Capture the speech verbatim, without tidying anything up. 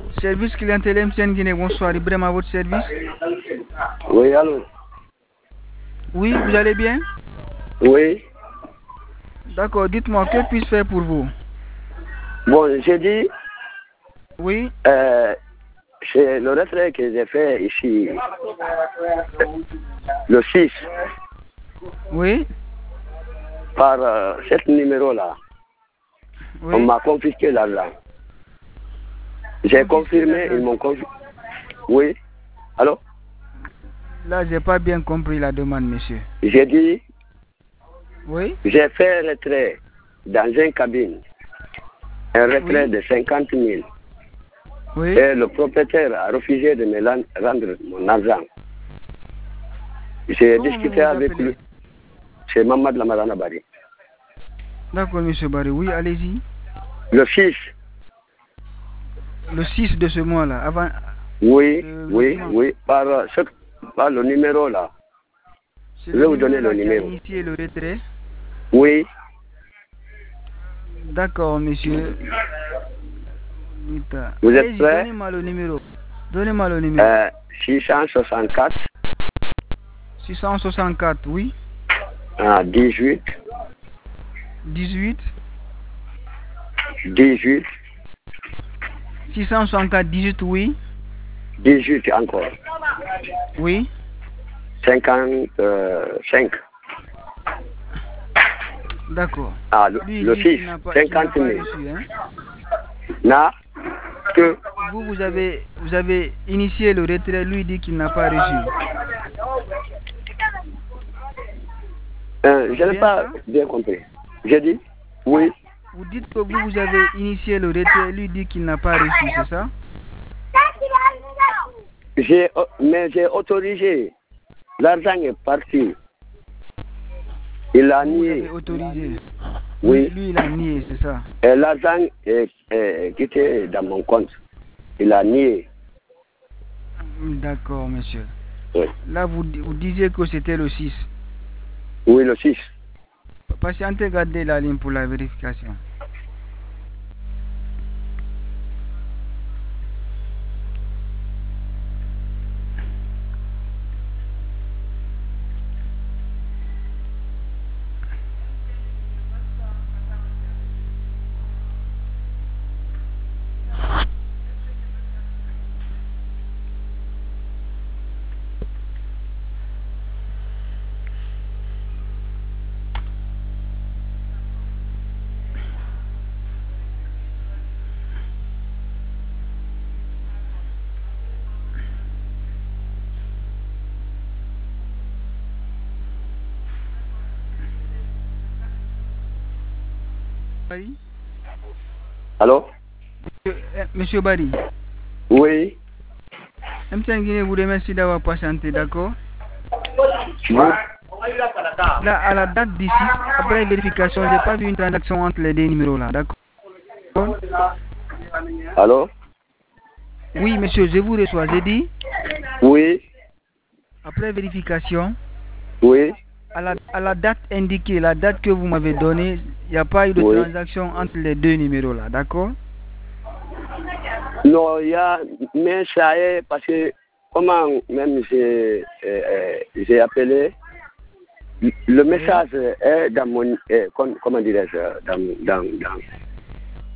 Service clientèle M T N Guinée, bonsoir. Ibrahim à votre service. Oui, allô. Oui, vous allez bien? Oui. D'accord, dites-moi, que puis-je faire pour vous? Bon, j'ai dit, Oui, euh, c'est le retrait que j'ai fait ici, le six, oui, par euh, ce numéro-là. On oui. m'a confisqué l'argent. J'ai Confisquer confirmé, l'argent. ils m'ont confisqué. Oui. Allô? Là, j'ai pas bien compris la demande, monsieur. J'ai dit, Oui, j'ai fait un retrait dans une cabine, un retrait Oui. de cinquante mille. oui. Et le propriétaire a refusé de me lan- rendre mon argent. J'ai Comment vous discuté vous avec appelez? lui. C'est Mamad Lamarana Bari. D'accord, monsieur Barry, oui, allez-y. Le fils, Le six de ce mois-là, avant oui, le, le oui, dimanche. oui, par, euh, ce, par le numéro là. C'est Je le vais vous donner le numéro-là qui a numéro. initié le retrait. Oui, D'accord, monsieur. Nita. vous êtes Allez-y, prêts? donnez-moi le numéro. Donnez-moi le numéro. euh, six cent soixante-quatre, six cent soixante-quatre, oui. ah, dix-huit, dix-huit. dix-huit, six cent soixante-quatre, dix-huit, oui. dix-huit encore, Oui. cinquante-cinq. D'accord. Ah, le, Lui, il le dit six, qu'il n'a pas, qu'il n'a cinquante pas mille. reçu. Hein. Là, que, Vous, vous avez, vous avez initié le retrait. Lui, il dit qu'il n'a pas reçu. euh, je n'ai Bien pas ça? bien compris. J'ai dit, oui, Vous dites que vous, vous avez initié le retrait. Lui, dit qu'il n'a pas reçu, c'est ça? j'ai, mais j'ai autorisé. L'argent est parti. Il a Vous, vous nié. avez autorisé. Oui. Lui, lui, il a nié, c'est ça? Et l'argent est, est quitté dans mon compte. Il a nié. D'accord, monsieur. Oui, Là, vous, vous disiez que c'était le six. oui le six. Patientez, gardez la ligne pour la vérification. Barry? Allô? Monsieur, euh, monsieur Barry, Oui. M T N Guinée vous remercie d'avoir patienté, d'accord? Oui. Là, à la date du six, après vérification, je n'ai pas vu une transaction entre les deux numéros là, d'accord? Allô? Oui, monsieur, je vous reçois. J'ai dit, Oui. après vérification, Oui. à la, à la date indiquée, la date que vous m'avez donnée, il n'y a pas eu de Oui. transaction entre les deux numéros là, d'accord? Non, il y a, mais ça est, parce que, comment même j'ai, euh, euh, j'ai appelé, le message est dans mon, euh, comment dirais-je, dans, dans, dans,